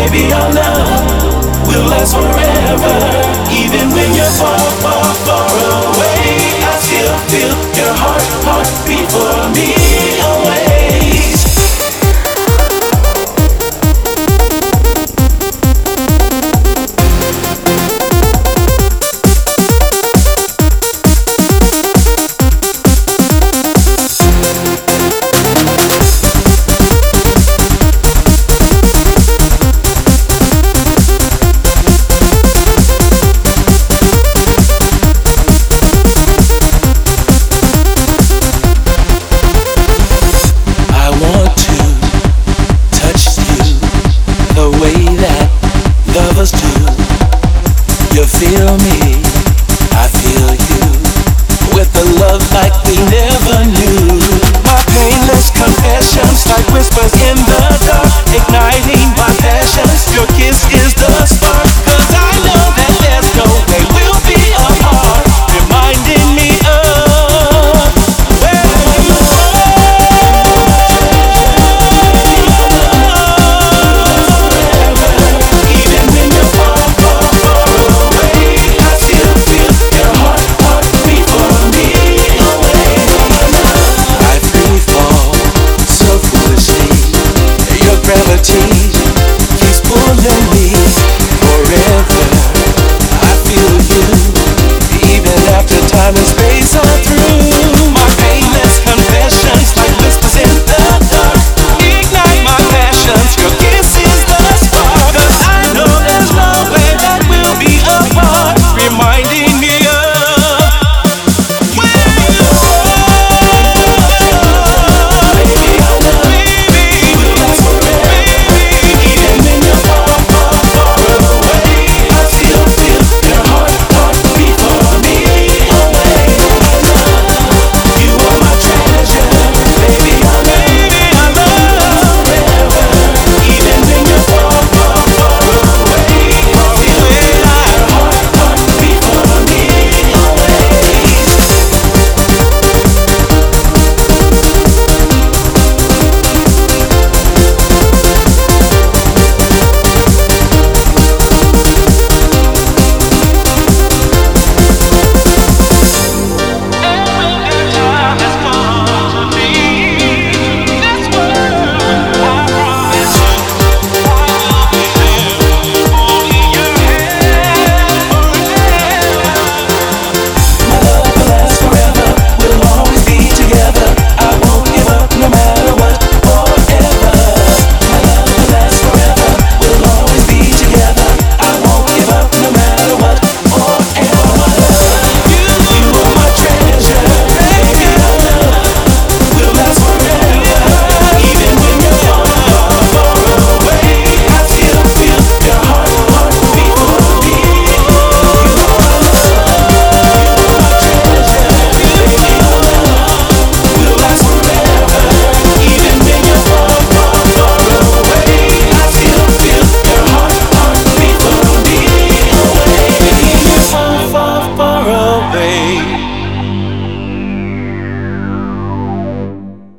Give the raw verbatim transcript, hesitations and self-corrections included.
Baby, our love will last forever. Even when you're far, far, far away, I still feel your heart, heart beat for me always. Lovers do. You feel me, I feel you, with a love like we never knew. My painless confessions like whispers in the dark, igniting my passions. Your kiss is the spark, 'cause I know that there's no way we'll be apart, reminding me of where you gravity